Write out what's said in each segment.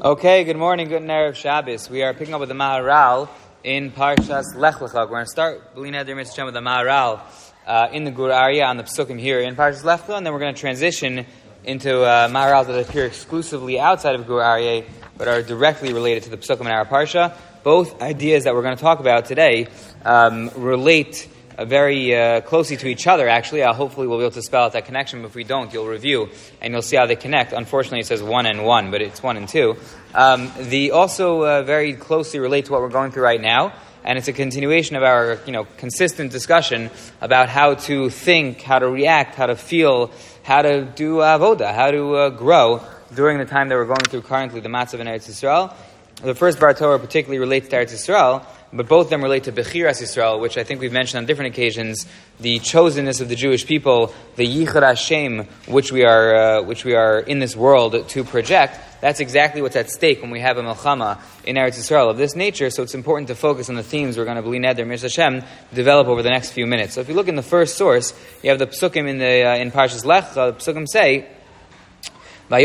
Okay, good morning, good Erev Shabbos. We are picking up with the Maharal in Parshas Lech Lecha. We're going to start with the Maharal in the Gur Aryeh on the Psukim here in Parshas Lech Lecha, and then we're going to transition into Maharals that appear exclusively outside of Gur Aryeh, but are directly related to the Psukim in our Parsha. Both ideas that we're going to talk about today relate very closely to each other, actually. Hopefully we'll be able to spell out that connection, but if we don't, you'll review, and you'll see how they connect. Unfortunately, it says 1 and 1, but it's 1 and 2. They also very closely relate to what we're going through right now, and it's a continuation of our consistent discussion about how to think, how to react, how to feel, how to do avoda, how to grow during the time that we're going through currently, the Matzav in Eretz Yisrael. The first Bar Torah particularly relates to Eretz Yisrael, but both of them relate to Bechiras Yisrael, which I think we've mentioned on different occasions, the chosenness of the Jewish people, the Yichud Hashem, which we are in this world to project. That's exactly what's at stake when we have a Melchama in Eretz Yisrael of this nature, so it's important to focus on the themes we're going to, B'li Neder, Mish Hashem, develop over the next few minutes. So if you look in the first source, you have the Psukim in Parshas Lech, the Psukim say, this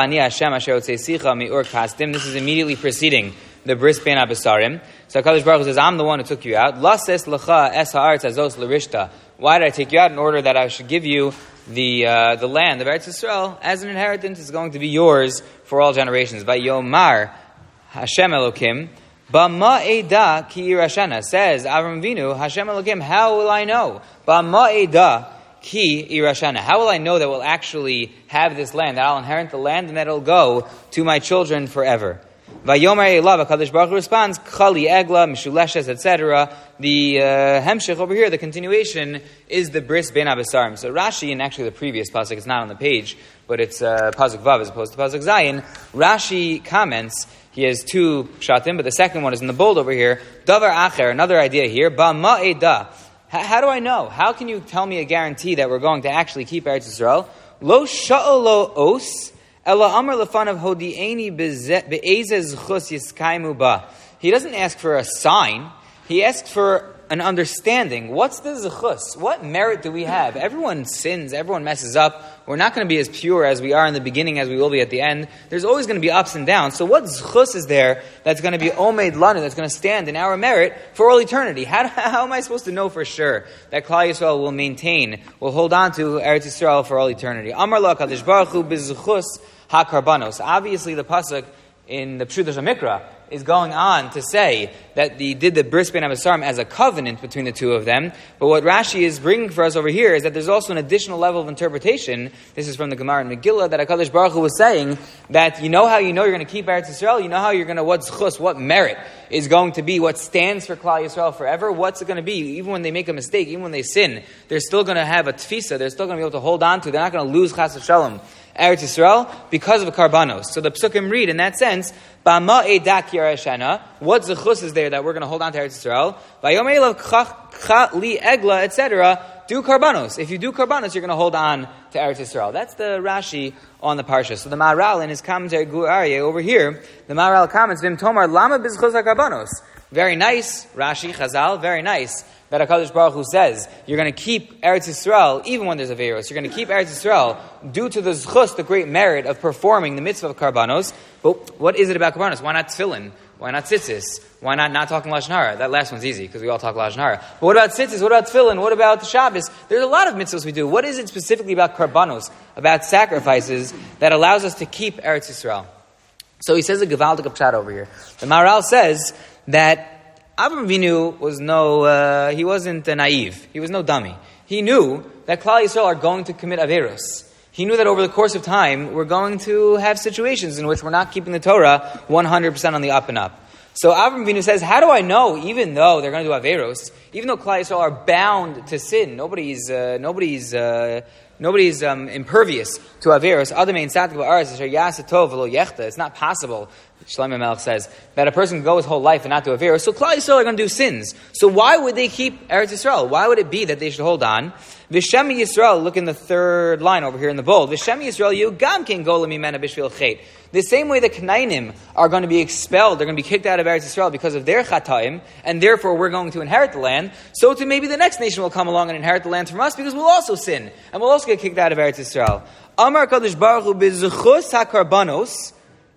is immediately preceding the Bris Ben Abasarim. So HaKadosh Baruch Hu says, I'm the one who took you out. Why did I take you out? In order that I should give you the land of Eretz Yisrael as an inheritance. It's going to be yours for all generations. Vayomar Hashem Elokim B'ma'eda ki irashana. Says Avram Avinu, Hashem Elokim, how will I know? B'ma'eda ki irashana. How will I know that we'll actually have this land, that I'll inherit the land and that it'll go to my children forever? Vayomer Elav, HaKadosh Baruch Hu responds, Chali Egla, Mishuleshes, etc. The Hemshech over here, the continuation, is the Bris Ben Abasarim. So Rashi, and actually the previous pasuk, it's not on the page, but it's pasuk Vav as opposed to pasuk Zayin. Rashi comments, he has two shatim, but the second one is in the bold over here. Davar Acher, another idea here, Ba Ma'eda. How do I know? How can you tell me a guarantee that we're going to actually keep Eretz Yisrael? Lo sha'olo os, ela amar lefanav hodi'eni be'ezez chus yiskaimu ba. He doesn't ask for a sign. He asks for an understanding. What's the zechus? What merit do we have? Everyone sins. Everyone messes up. We're not going to be as pure as we are in the beginning as we will be at the end. There's always going to be ups and downs. So what zechus is there that's going to be omeid lanu, that's going to stand in our merit for all eternity? How am I supposed to know for sure that Klal Yisrael will hold on to Eretz Yisrael for all eternity? Amar la Kadosh Baruch Hu b'zechus ha-karbanos. Obviously the pasuk in the Pshutos HaMikra is going on to say that he did the Bris Ben Abasarim as a covenant between the two of them. But what Rashi is bringing for us over here is that there's also an additional level of interpretation. This is from the Gemara in Megillah, that HaKadosh Baruch Hu was saying that you know how you know you're going to keep Eretz Yisrael, you know how you're going to, what zchus, what merit is going to be, what stands for Klal Yisrael forever, what's it going to be? Even when they make a mistake, even when they sin, they're still going to have a tfisa, they're still going to be able to hold on to, they're not going to lose chas v'shalom Eretz Yisrael because of a karbanos. So the psukim read in that sense, Bama edak yarashana. What zechus is there that we're going to hold on to Eretz Yisrael? Vayomei lav li egla, etc. Do karbanos. If you do karbanos, you're going to hold on to Eretz Yisrael. That's the Rashi on the parsha. So the Maharal in his commentary Gur Aryeh over here, the Maharal comments, Vim tomar lama bizchus karbanos. Very nice, Rashi, Chazal, very nice that HaKadosh Baruch Hu says you're going to keep Eretz Yisrael even when there's a Veiros. You're going to keep Eretz Yisrael due to the zchus, the great merit of performing the mitzvah of karbanos. But what is it about karbanos? Why not tefillin? Why not tzitzis? Why not talking Lashon Hara? That last one's easy because we all talk Lashon Hara. But what about tzitzis? What about tefillin? What about the Shabbos? There's a lot of mitzvahs we do. What is it specifically about karbanos, about sacrifices, that allows us to keep Eretz Yisrael? So he says a Gevaldik Pshat over here. The Maharal says that Avram Avinu was he wasn't naive. He was no dummy. He knew that Klal Yisrael are going to commit Averos. He knew that over the course of time, we're going to have situations in which we're not keeping the Torah 100% on the up and up. So Avram Avinu says, how do I know, even though they're going to do Averos, even though Klal Yisrael are bound to sin, nobody's impervious to Averos. It's not possible, Shlomo Melech says, that a person can go his whole life and not do Averos. So Klal Yisrael are going to do sins. So why would they keep Eretz Yisrael? Why would it be that they should hold on? V'shem Yisrael, look in the third line over here in the bold. V'shem Yisrael, you gam ken gola mimena b'shvil chet. The same way the Knainim are going to be expelled, they're going to be kicked out of Eretz Yisrael because of their chataim, and therefore we're going to inherit the land, so too maybe the next nation will come along and inherit the land from us because we'll also sin, and we'll also get kicked out of Eretz Yisrael. Amar Kadosh Baruch Hu b'zechus hakarbanos,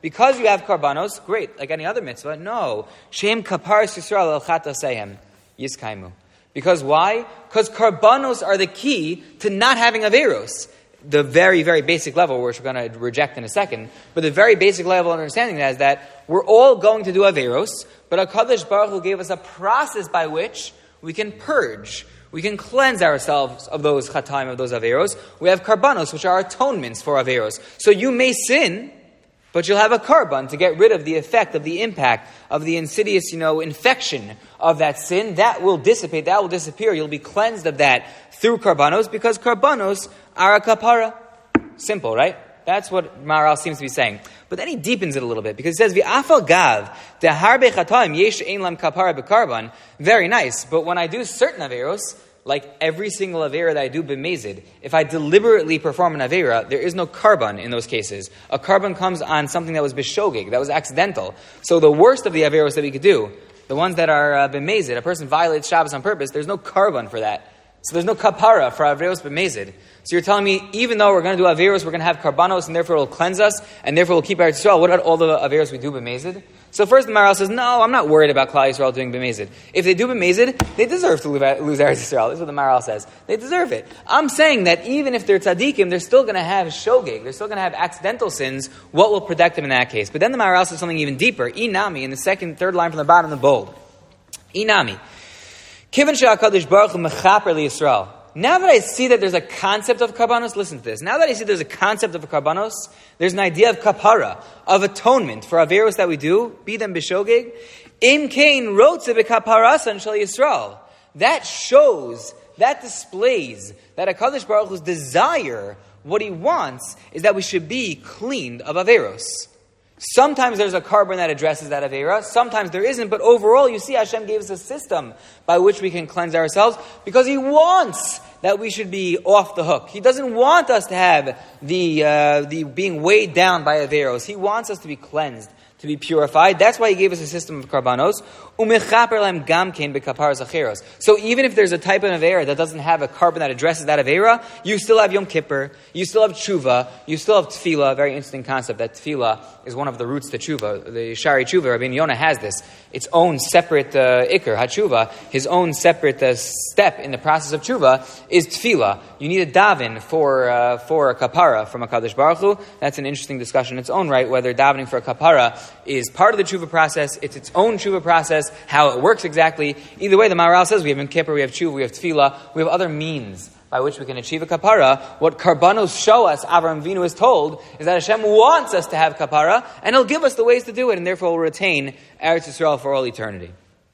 Because you have karbanos, great, like any other mitzvah. No. Shem kaparas Yisrael el chatasehem yiskaimu. Because why? Because karbanos are the key to not having averos. The very, very basic level, which we're going to reject in a second, but the very basic level of understanding that is that we're all going to do averos, but HaKadosh Baruch Hu gave us a process by which we can purge, we can cleanse ourselves of those chataim, of those averos. We have karbanos, which are atonements for averos. So you may sin, but you'll have a karban to get rid of the effect, of the impact, of the insidious, infection of that sin. That will dissipate, that will disappear. You'll be cleansed of that through karbanos, because karbanos are a kapara. Simple, right? That's what Maharal seems to be saying. But then he deepens it a little bit, because he says, V'afal gav, deharbe chataim, yesh ein lam kapara bekarban. Very nice. But when I do certain averos, like every single avera that I do b'mezid, if I deliberately perform an avera, there is no karban in those cases. A karban comes on something that was b'shogeg, that was accidental. So the worst of the averos that we could do, the ones that are b'mezid, a person violates Shabbos on purpose, there's no karban for that. So there's no kapara for averos b'mezid. So you're telling me, even though we're going to do averos, we're going to have karbanos, and therefore it will cleanse us, and therefore we'll keep our Yisrael. What about all the averos we do b'mezid? So first the Maharal says, no, I'm not worried about Klal Yisrael doing b'mezid. If they do b'mezid, they deserve to lose Eretz Yisrael. This is what the Maharal says. They deserve it. I'm saying that even if they're tzaddikim, they're still going to have shogeg. They're still going to have accidental sins. What will protect them in that case? But then the Maharal says something even deeper. Inami, in the third line from the bottom of the bold. Inami. Kivan she'HaKadosh Baruch Hu mechaper liYisrael. Now that I see that there's a concept of karbanos, listen to this. Now that I see there's a concept of karbanos, there's an idea of kapara, of atonement for averos that we do, be them b'shogeg. Im kein rotze b'kaparasan shel Yisrael. That shows, that displays that HaKadosh Baruch Hu's desire, what he wants, is that we should be cleaned of averos. Sometimes there's a karban that addresses that avera. Sometimes there isn't. But overall, you see, Hashem gave us a system by which we can cleanse ourselves, because He wants that we should be off the hook. He doesn't want us to have the being weighed down by averos. He wants us to be cleansed, to be purified. That's why He gave us a system of karbanos. So even if there's a type of avera that doesn't have a karban that addresses that avera, you still have Yom Kippur, you still have tshuva, you still have tefillah. A very interesting concept that tefillah is one of the roots to tshuva. The Shari Tshuva, Rabbi Yonah has this. Its own separate ikr, hatshuva, his own separate step in the process of tshuva is tefillah. You need a daven for a kapara from HaKadosh Baruch Hu. That's an interesting discussion in its own right, whether davening for a kapara is part of the tshuva process, it's its own tshuva process, how it works exactly. Either way, the Maharal says we have Yom Kippur, we have tshuva, we have tefillah, we have other means by which we can achieve a kapara. What karbanos show us, Avraham Avinu is told, is that Hashem wants us to have kapara, and He'll give us the ways to do it, and therefore we'll retain Eretz Yisrael for all eternity.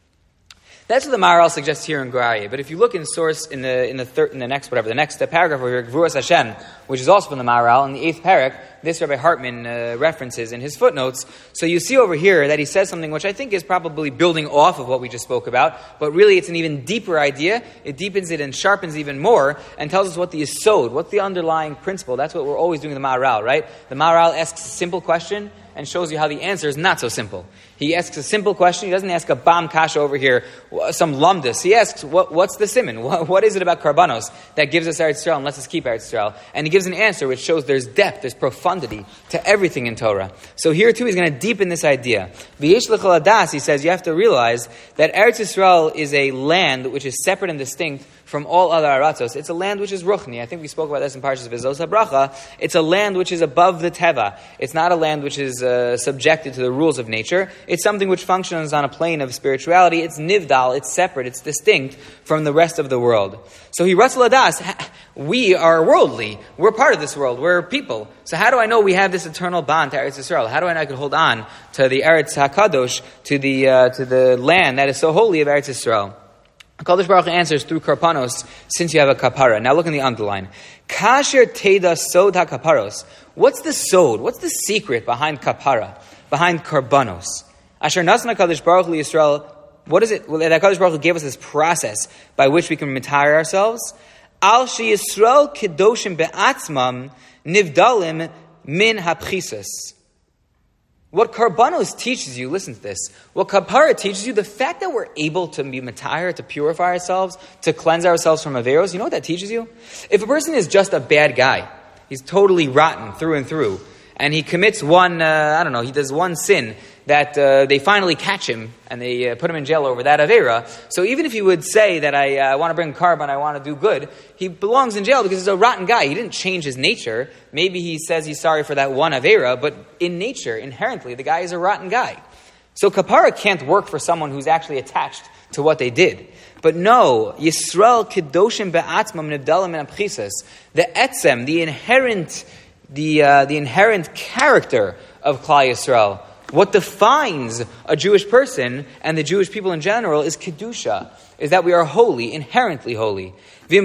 That's what the Maharal suggests here in Graya. But if you look in source in the next paragraph over here, Gvuras Hashem, which is also from the Maharal, in the 8th parak, this Rabbi Hartman references in his footnotes. So you see over here that he says something which I think is probably building off of what we just spoke about, but really it's an even deeper idea. It deepens it and sharpens even more and tells us what the yesod, what's the underlying principle. That's what we're always doing in the Maharal, right? The Maharal asks a simple question and shows you how the answer is not so simple. He asks a simple question. He doesn't ask a bam kasha over here, some lumdus. He asks, what's the siman? What is it about karbanos that gives us Eretz Yisrael and lets us keep Eretz Yisrael? And he gives an answer which shows there's depth, there's profundity to everything in Torah. So here too he's going to deepen this idea. V'yesh l'chol hadas, he says, you have to realize that Eretz Yisrael is a land which is separate and distinct from all other aratzos. It's a land which is ruchni. I think we spoke about this in Parshas Vizos HaBracha. It's a land which is above the teva. It's not a land which is subjected to the rules of nature. It's something which functions on a plane of spirituality. It's nivdal. It's separate. It's distinct from the rest of the world. So he Ratzal Hadas, we are worldly. We're part of this world. We're people. So how do I know we have this eternal bond to Eretz Yisrael? How do I know I can hold on to the Eretz HaKadosh, to the land that is so holy of Eretz Yisrael? HaKadosh Baruch Hu answers through karpanos, since you have a kapara. Now look in the underline. Kasher teda sod ha-kaparos. What's the sod? What's the secret behind kapara? Behind karbanos? Asher nasan HaKadosh Baruch Hu Yisrael. What is it? Well, that HaKadosh Baruch Hu gave us this process by which we can retire ourselves. Al she Yisrael kedoshim be'atzmam nivdalim min hapchisus. What karbanos teaches you, listen to this, what kapara teaches you, the fact that we're able to be matayar, to purify ourselves, to cleanse ourselves from averos, you know what that teaches you? If a person is just a bad guy, he's totally rotten through and through, and he commits one, he does one sin that they finally catch him and they put him in jail over that Avera. So even if he would say that I want to bring carbon, I want to do good, he belongs in jail because he's a rotten guy. He didn't change his nature. Maybe he says he's sorry for that one Avera, but in nature, inherently, the guy is a rotten guy. So kapara can't work for someone who's actually attached to what they did. But no, Yisrael kedoshim be'atzmam nivdalim min apchisos. The etzem, the inherent character of Klal Yisrael, what defines a Jewish person and the Jewish people in general is kedusha, is that we are holy, inherently holy. If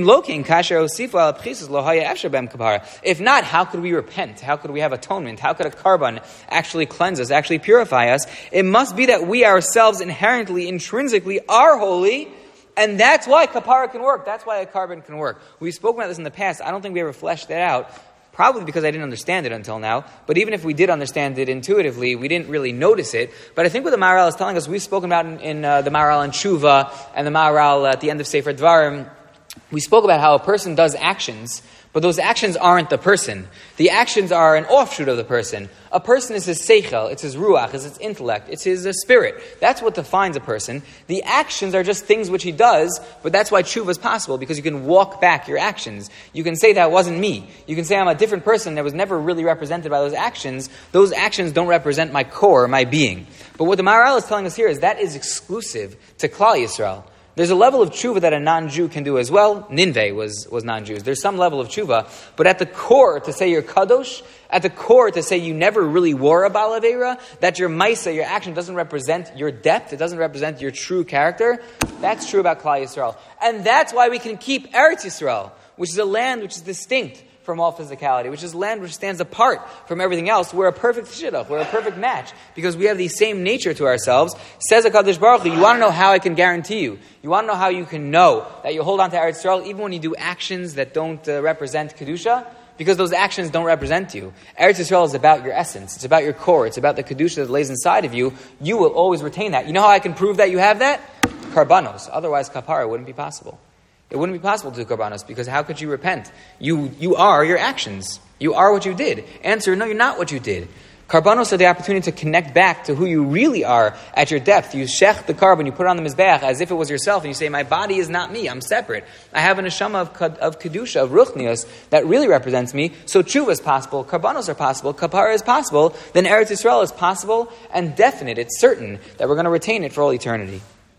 not, how could we repent? How could we have atonement? How could a carbon actually cleanse us, actually purify us? It must be that we ourselves inherently, intrinsically are holy, and that's why kapara can work. That's why a carbon can work. We've spoken about this in the past. I don't think we ever fleshed that out, probably because I didn't understand it until now. But even if we did understand it intuitively, we didn't really notice it. But I think what the Maharal is telling us, we've spoken about in the Maharal in Tshuva and the Maharal at the end of Sefer Dvarim, we spoke about how a person does actions, but those actions aren't the person. The actions are an offshoot of the person. A person is his seichel, it's his ruach, it's his intellect, it's his spirit. That's what defines a person. The actions are just things which he does, but that's why tshuva is possible, because you can walk back your actions. You can say that wasn't me. You can say I'm a different person that was never really represented by those actions. Those actions don't represent my core, my being. But what the Maharal is telling us here is that is exclusive to Klal Yisrael. There's a level of tshuva that a non-Jew can do as well. Ninveh was non-Jews. There's some level of tshuva. But at the core, to say you're kadosh, at the core, to say you never really were a Baal Aveira, that your maisa, your action, doesn't represent your depth, it doesn't represent your true character, that's true about Klal Yisrael. And that's why we can keep Eretz Yisrael, which is a land which is distinct from all physicality, which is land which stands apart from everything else. We're a perfect shidduch, we're a perfect match, because we have the same nature to ourselves. Says HaKadosh Baruch Hu, you want to know how I can guarantee you? You want to know how you can know that you hold on to Eretz Yisrael even when you do actions that don't represent Kedusha? Because those actions don't represent you. Eretz Yisrael is about your essence, it's about your core, it's about the Kedusha that lays inside of you. You will always retain that. You know how I can prove that you have that? Karbanos. Otherwise, kapara wouldn't be possible. It wouldn't be possible to do karbanos, because how could you repent? You are your actions. You are what you did. Answer, no, you're not what you did. Karbanos are the opportunity to connect back to who you really are at your depth. You shech the carbon, you put it on the mizbeach as if it was yourself, and you say, my body is not me, I'm separate. I have an neshama of kedusha, of ruchnius, that really represents me. So tshuva is possible, karbanos are possible, kapara is possible, then Eretz Yisrael is possible and definite. It's certain that we're going to retain it for all eternity.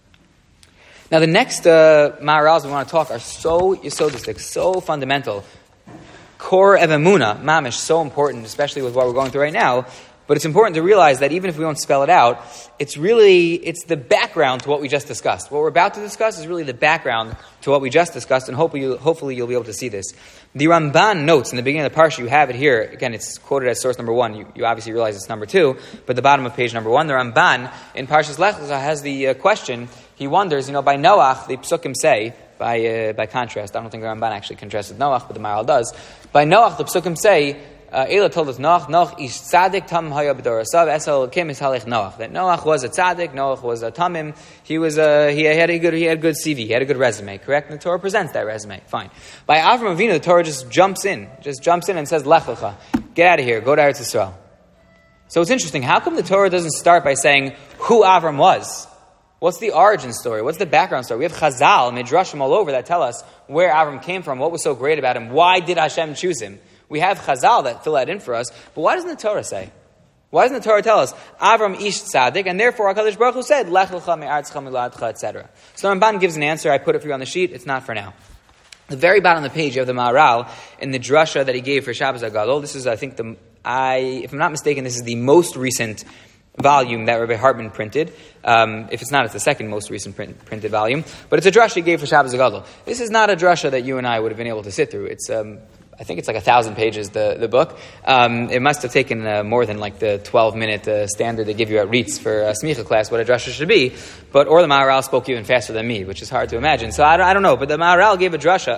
Now the next Maharals we want to talk are so yesodistic, so fundamental. Core of Emunah, mamish, so important, especially with what we're going through right now. But it's important to realize that even if we don't spell it out, it's the background to what we just discussed. What we're about to discuss is really the background to what we just discussed, and hopefully you'll be able to see this. The Ramban notes in the beginning of the parsha, you have it here. Again, it's quoted as source number 1. You obviously realize it's number 2, but the bottom of page number 1, the Ramban in Parshas Lech Lecha has the question. He wonders, by Noach, the Psukim say, by contrast, I don't think the Ramban actually contrasts with Noach, but the Maharal does. By Noach, the Psukim say, Eila told us Noach ish tzaddik tam haya b'dorasav esel kim is halech Noach. That Noach was a tzaddik, Noach was a tamim. He had a good CV, he had a good resume. Correct? And the Torah presents that resume. Fine. By Avram Avinu, the Torah just jumps in and says Lech Lecha, get out of here, go to Eretz Yisrael. So it's interesting. How come the Torah doesn't start by saying who Avram was? What's the origin story? What's the background story? We have Chazal, Midrashim all over that tell us where Avram came from, what was so great about him, why did Hashem choose him? We have Chazal that fill that in for us, but why doesn't the Torah say? Why doesn't the Torah tell us, Avram ish tzaddik, and therefore HaKadosh Baruch Hu said, Lech lecha me'aretzcha miladcha, etc. So Ramban gives an answer, I put it for you on the sheet, it's not for now. The very bottom of the page, you have the Maharal in the drasha that he gave for Shabbos HaGadol. This is, I think, if I'm not mistaken, this is the most recent volume that Rabbi Hartman printed. If it's not, it's the second most recent printed volume. But it's a drasha he gave for Shabbos HaGadol. This is not a drasha that you and I would have been able to sit through. It's, I think it's like 1,000 pages, the book. It must have taken more than like the 12-minute standard they give you at REITs for a smicha class, what a drasha should be. Or the Maharal spoke even faster than me, which is hard to imagine. So I don't know. But the Maharal gave a drasha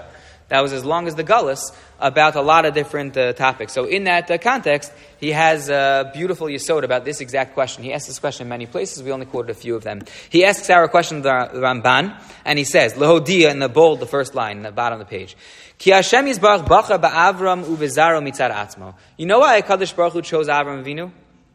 that was as long as the Gullus, about a lot of different topics. So in that context, he has a beautiful yesod about this exact question. He asks this question in many places. We only quoted a few of them. He asks our question, the Ramban, and he says, Lehodia, in the bold, the first line, in the bottom of the page, Ki Hashem Yisbarach bacha ba'Avram u'vizaro mitzad atzmo. You know why HaKadosh Baruch Hu chose Avram Avinu?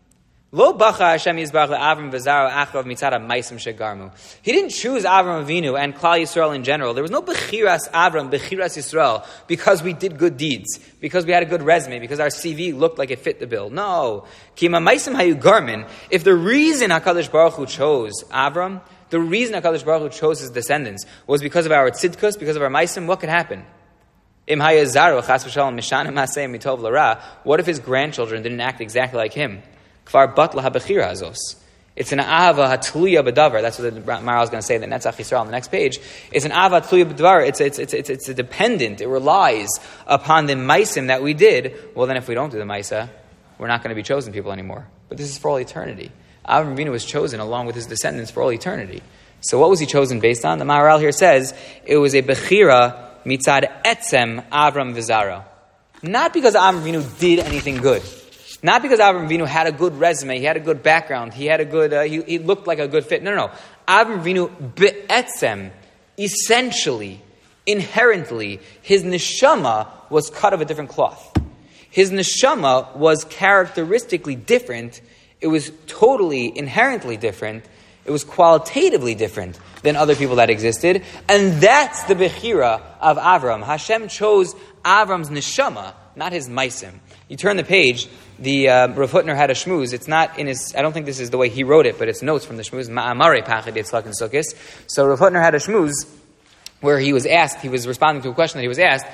Lo bacha Hashem Yisbarach le'Avram v'zaro achrav mitzad ha'maisim shegarmu. He didn't choose Avram Avinu and Klal Yisrael in general. There was no bechiras Avram, bechiras Yisrael, because we did good deeds, because we had a good resume, because our CV looked like it fit the bill. No. Ki ma'maisim hayu garmin. If the reason HaKadosh Baruch Hu chose Avram, the reason HaKadosh Baruch Hu chose his descendants was because of our tzidkus, because of our maisim, what could happen? Im hayazaru chas v'shalom mishanim ha'seim mitov l'ra. What if his grandchildren didn't act exactly like him? Kfar batla habechira azos. It's an ahava hatluya b'davar. That's what the Maharal is going to say. The Netzach Yisrael on the next page. It's an ahava hatluya b'davar. It's a dependent. It relies upon the maisim that we did. Well, then if we don't do the maisa, we're not going to be chosen people anymore. But this is for all eternity. Avram Avinu was chosen along with his descendants for all eternity. So what was he chosen based on? The Maharal here says it was a bechira mitzad etzem Avram v'zaro. Not because Avram Avinu did anything good. Not because Avram Avinu had a good resume, he had a good background, he had a good, he looked like a good fit. No. Avram Avinu be'etzem, essentially, inherently, his neshama was cut of a different cloth. His neshama was characteristically different. It was totally, inherently different. It was qualitatively different than other people that existed. And that's the bechira of Avram. Hashem chose Avram's neshama, not his maisim. You turn the page, the Rav Hutner had a shmuz. It's not in his, I don't think this is the way he wrote it, but it's notes from the shmuz, Ma'amare Pachad Yitzchak and Sukkis. So Rav Hutner had a shmuz where he was asked, he was responding to a question that he was asked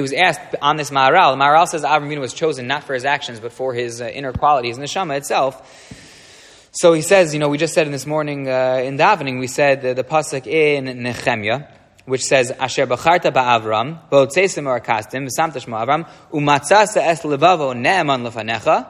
on this Maharal. The Maharal says Avram Avinu was chosen not for his actions, but for his inner qualities, neshama itself. So he says, we just said in this morning in davening, we said the pasuk in Nehemiah, which says, Asher b'charta ba'Avram, v'otzeisim orakastim, v'samta shmo Avram, u'matzasa es levavo ne'eman lefanecha,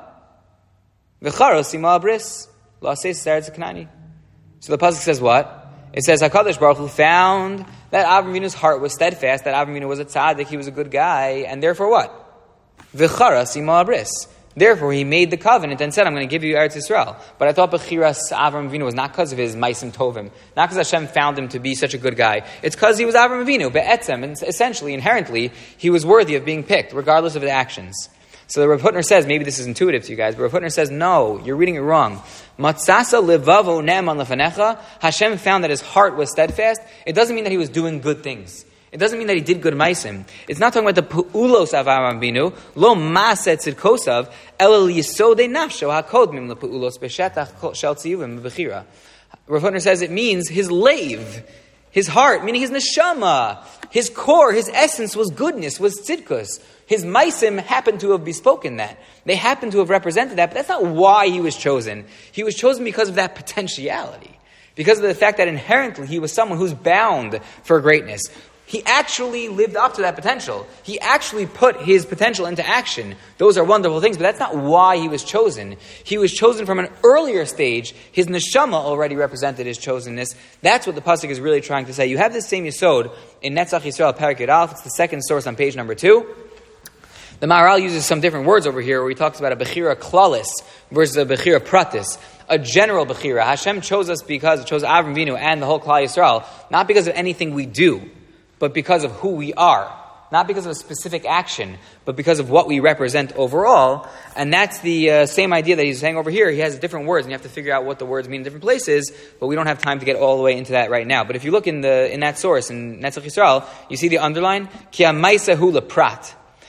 v'charos ima abris, la'aseis seretz knani. So the pasuk says what? It says, HaKadosh Baruch Hu found that Avram Avinu's heart was steadfast, that Avram Avinu was a tzaddik, he was a good guy, and therefore what? V'charos ima abris. Therefore, he made the covenant and said, I'm going to give you Eretz Yisrael. But I thought Bechiras Avram Avinu was not because of his Maisim Tovim. Not because Hashem found him to be such a good guy. It's because he was Avram Avinu, Be'etzem. And essentially, inherently, he was worthy of being picked, regardless of the actions. So the Rav Hutner says, maybe this is intuitive to you guys, but Rav Hutner says, no, you're reading it wrong. Matzasa levavo ne'eman lefanecha. Hashem found that his heart was steadfast. It doesn't mean that he was doing good things. It doesn't mean that he did good maisim. It's not talking about the pu'ulos of Avram Avinu, lo maset tzidkosav, el yisodei nafsho hakodmim lepu'ulos b'shetach shel tziyuvim b'chira. Rav Hutner says it means his lave, his heart, meaning his neshama, his core, his essence was goodness, was tzidkus. His maisim happened to have bespoken that. They happened to have represented that, but that's not why he was chosen. He was chosen because of that potentiality. Because of the fact that inherently he was someone who's bound for greatness. He actually lived up to that potential. He actually put his potential into action. Those are wonderful things, but that's not why he was chosen. He was chosen from an earlier stage. His neshama already represented his chosenness. That's what the pasuk is really trying to say. You have this same yesod in Netzach Yisrael, Perek Yud Aleph. It's the second source on page number 2. The Maharal uses some different words over here where he talks about a bechira klalis versus a bechira pratis. A general bechira. Hashem chose us because it chose Avram Avinu and the whole Klal Yisrael, not because of anything we do, but because of who we are. Not because of a specific action, but because of what we represent overall. And that's the same idea that he's saying over here. He has different words, and you have to figure out what the words mean in different places, but we don't have time to get all the way into that right now. But if you look in that source, in Netzach Yisrael, you see the underline, Ki ha'maisa hu leprat.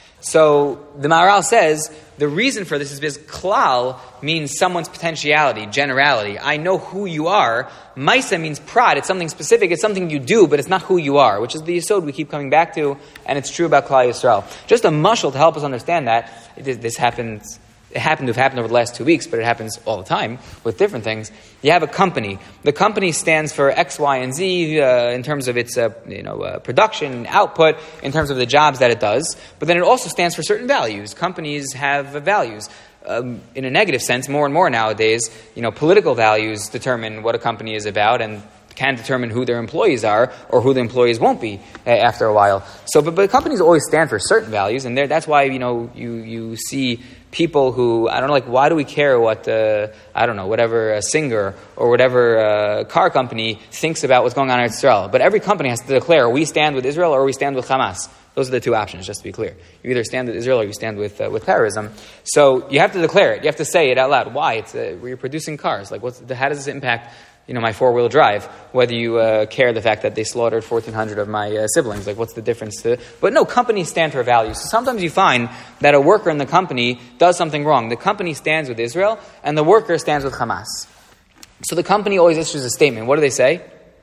So the Maharal says the reason for this is because klal means someone's potentiality, generality. I know who you are. Maisa means pride. It's something specific. It's something you do, but it's not who you are, which is the yesod we keep coming back to, and it's true about Klal Yisrael. Just a mushal to help us understand that. This happens. It happened to have happened over the last 2 weeks, but it happens all the time with different things. You have a company. The company stands for X, Y, and Z in terms of its production, output, in terms of the jobs that it does. But then it also stands for certain values. Companies have values. In a negative sense, more and more nowadays, political values determine what a company is about, and can determine who their employees are or who the employees won't be after a while. So, but companies always stand for certain values, and that's why you see people who, I don't know, like, why do we care what whatever a singer or whatever car company thinks about what's going on in Israel? But every company has to declare, we stand with Israel or we stand with Hamas. Those are the two options, just to be clear. You either stand with Israel or you stand with terrorism. So you have to declare it. You have to say it out loud. Why? We're producing cars. Like, how does this impact my four-wheel drive, whether you care the fact that they slaughtered 1,400 of my siblings? Like, what's the difference? But no, companies stand for values. So sometimes you find that a worker in the company does something wrong. The company stands with Israel, and the worker stands with Hamas. So the company always issues a statement. What do they say?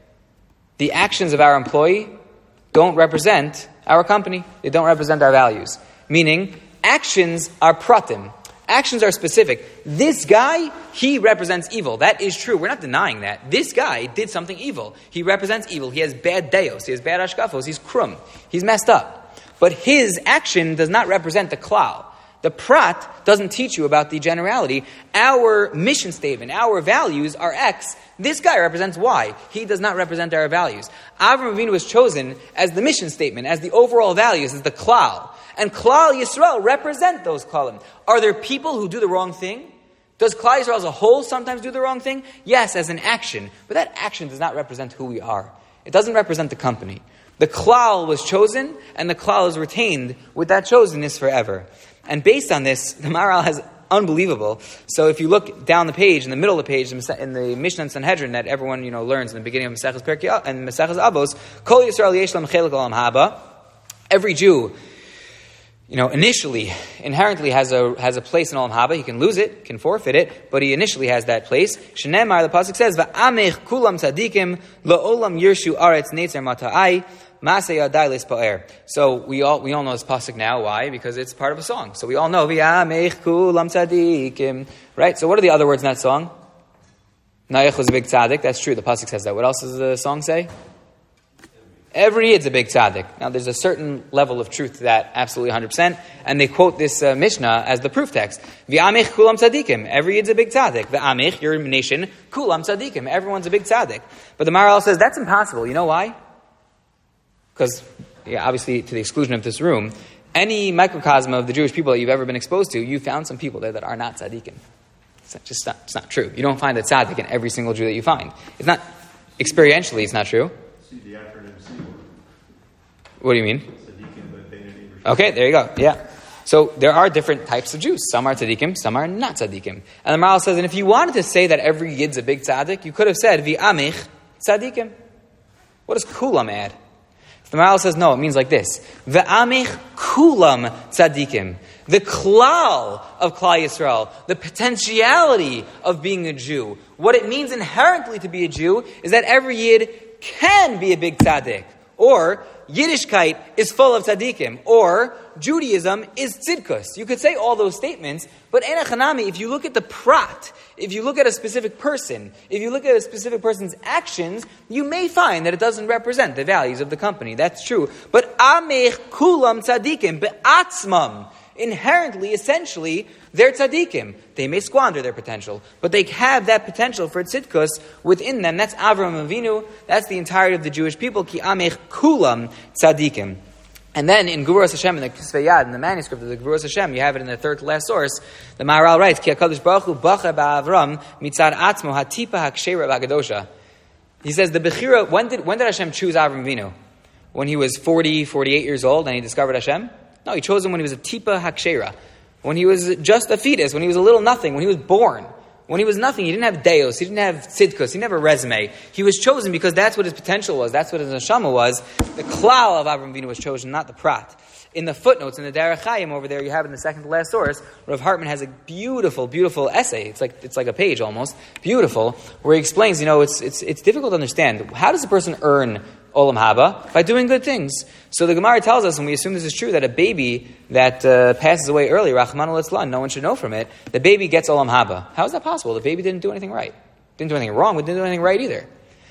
The actions of our employee don't represent our company. They don't represent our values. Meaning, actions are pratim. Actions are specific. This guy, he represents evil. That is true. We're not denying that. This guy did something evil. He represents evil. He has bad deos. He has bad ashkafos. He's krum. He's messed up. But his action does not represent the klal. The prat doesn't teach you about the generality. Our mission statement, our values are X. This guy represents Y. He does not represent our values. Avram Avinu was chosen as the mission statement, as the overall values, as the klal. And Klal Yisrael represent those klalim. Are there people who do the wrong thing? Does Klal Yisrael as a whole sometimes do the wrong thing? Yes, as an action. But that action does not represent who we are. It doesn't represent the company. The Klal was chosen, and the Klal is retained with that chosenness forever. And based on this, the Maharal has unbelievable. So if you look down the page, in the middle of the page, in the Mishnah and Sanhedrin that everyone learns in the beginning of Maseches Perkei and Maseches Avos, Kol Yisrael yesh lam chelik olam haba. Every Jew, initially, inherently has a place in Olam Haba. He can lose it, can forfeit it, but he initially has that place. Shenemar, the pasuk says, "Va'amech kulam tzadikim la'olam yirshu aretz netzer mata'ai masei adai lispaer." So we all know this pasuk now. Why? Because it's part of a song. So we all know "Va'amech kulam tzadikim." Right. So what are the other words in that song? Nayach was a big tzaddik. That's true. The pasuk says that. What else does the song say? Every Yid's a big tzaddik. Now, there's a certain level of truth to that, absolutely 100%, and they quote this Mishnah as the proof text. V'amich kulam tzaddikim. Every Yid's a big tzaddik. V'amich, your nation, kulam tzaddikim. Everyone's a big tzaddik. But the Maharal says that's impossible. You know why? Because, obviously, to the exclusion of this room, any microcosm of the Jewish people that you've ever been exposed to, you found some people there that are not tzaddikim. It's not true. You don't find a tzaddik in every single Jew that you find. It's not, experientially, it's not true. What do you mean? Okay, there you go. Yeah. So there are different types of Jews. Some are tzaddikim, some are not tzaddikim. And the Maharal says, and if you wanted to say that every Yid's a big tzaddik, you could have said, V'amich tzaddikim. What does kulam add? The Maharal says, no, it means like this. V'amich kulam tzaddikim. The klal of Klal Yisrael, the potentiality of being a Jew. What it means inherently to be a Jew is that every Yid can be a big tzaddik. Or Yiddishkeit is full of tzaddikim, or Judaism is tzidkus. You could say all those statements, but Ein Hanami, if you look at the prat, if you look at a specific person, if you look at a specific person's actions, you may find that it doesn't represent the values of the company. That's true. But Amech kulam tzaddikim be'atzmam. Inherently, essentially, they're tzaddikim. They may squander their potential, but they have that potential for tzidkus within them. That's Avram Avinu. That's the entirety of the Jewish people. Ki amech kulam tzaddikim. And then in Gevuras Hashem, in the Kisvei Yad, in the manuscript of the Gevuras Hashem, you have it in the third to last source. The Maharal writes, Ki HaKadosh Baruch Hu bacha ba'Avram mitzad atzmo hatipa hakshera v'hakadosha. He says the Bechira. When did Hashem choose Avram Avinu? When he was 40, 48 years old, and he discovered Hashem. No, he chose him when he was a tipa hakshera, when he was just a fetus, when he was a little nothing, when he was born. When he was nothing, he didn't have deos, he didn't have tzidkus, he didn't have a resume. He was chosen because that's what his potential was, that's what his neshama was. The klal of Avram Avinu was chosen, not the prat. In the footnotes, in the Derech Chaim over there, you have it in the second to last source, Rav Hartman has a beautiful, beautiful essay. It's like a page almost, beautiful, where he explains, it's difficult to understand. How does a person earn Olam Haba? By doing good things. So the Gemara tells us, and we assume this is true, that a baby that passes away early, Rachmana litzlan, no one should know from it, the baby gets Olam Haba. How is that possible? The baby didn't do anything right. Didn't do anything wrong, but didn't do anything right either.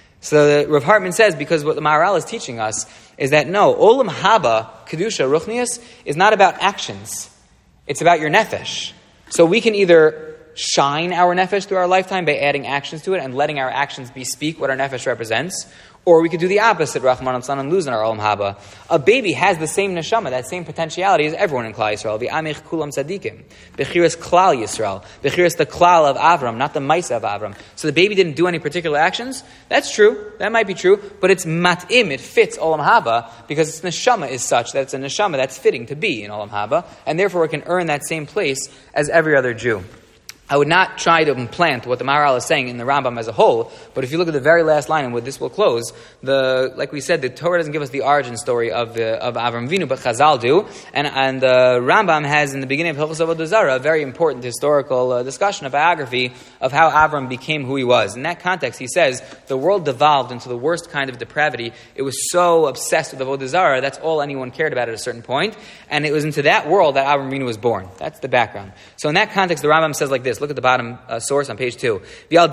So Rav Hartman says, because what the Maharal is teaching us is that no, Olam Haba, Kedusha, Ruchnius, is not about actions. It's about your nefesh. So we can either shine our nefesh through our lifetime by adding actions to it and letting our actions bespeak what our nefesh represents. Or we could do the opposite, Rahman al-San, and lose in our Olam Haba. A baby has the same neshama, that same potentiality as everyone in Klal Yisrael. V'amich kulam tzadikim. Bechiras Klal Yisrael. Bechiras the Klal of Avram, not the Maisa of Avram. So the baby didn't do any particular actions? That's true. That might be true. But it's mat'im, it fits Olam Haba, because its neshama is such that it's a neshama that's fitting to be in Olam Haba, and therefore it can earn that same place as every other Jew. I would not try to implant what the Maharal is saying in the Rambam as a whole, but if you look at the very last line, and with this will close, like we said, the Torah doesn't give us the origin story of Avram Avinu, but Chazal do, and the Rambam has in the beginning of Hilchos Avodah Zarah a very important historical discussion, a biography of how Avram became who he was. In that context, he says the world devolved into the worst kind of depravity. It was so obsessed with Avodah Zarah, that's all anyone cared about at a certain point, and it was into that world that Avram Avinu was born. That's the background. So in that context, the Rambam says like this. Look at the bottom source on page 2.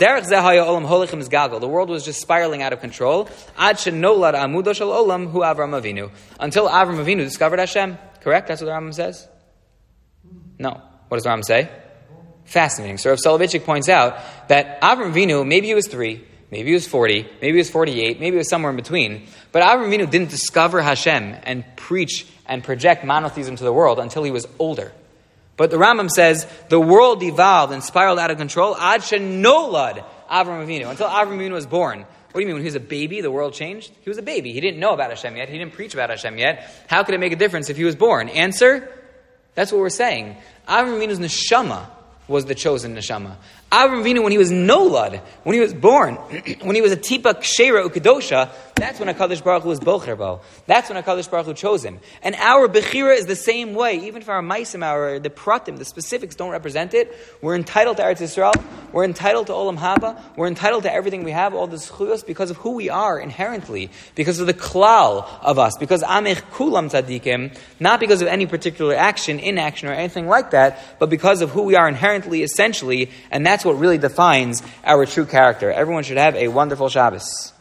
The world was just spiraling out of control. Until Avram Avinu discovered Hashem. Correct? That's what the Rambam says? No. What does the Rambam say? Fascinating. So Rav Soloveitchik points out that Avram Avinu, maybe he was 3, maybe he was 40, maybe he was 48, maybe he was somewhere in between. But Avram Avinu didn't discover Hashem and preach and project monotheism to the world until he was older. But the Rambam says the world evolved and spiraled out of control ad shenolad Avram Avinu, until Avram Avinu was born. What do you mean, when he was a baby, the world changed? He was a baby. He didn't know about Hashem yet. He didn't preach about Hashem yet. How could it make a difference if he was born? Answer? That's what we're saying. Avram Avinu's neshama was the chosen neshama. Avram Avinu, when he was nolad, when he was born, when he was a tipa kshera ukadosha, that's when HaKadosh Baruch Hu was bocher bo. That's when HaKadosh Baruch Hu chose him. And our bechira is the same way. Even if our maisim, the pratim, the specifics don't represent it, we're entitled to Eretz Yisrael, we're entitled to Olam Haba, we're entitled to everything we have, all the zechuyos, because of who we are inherently, because of the klal of us, because amich kulam tzadikim, not because of any particular action, inaction, or anything like that, but because of who we are inherently, essentially, and that's what really defines our true character. Everyone should have a wonderful Shabbos.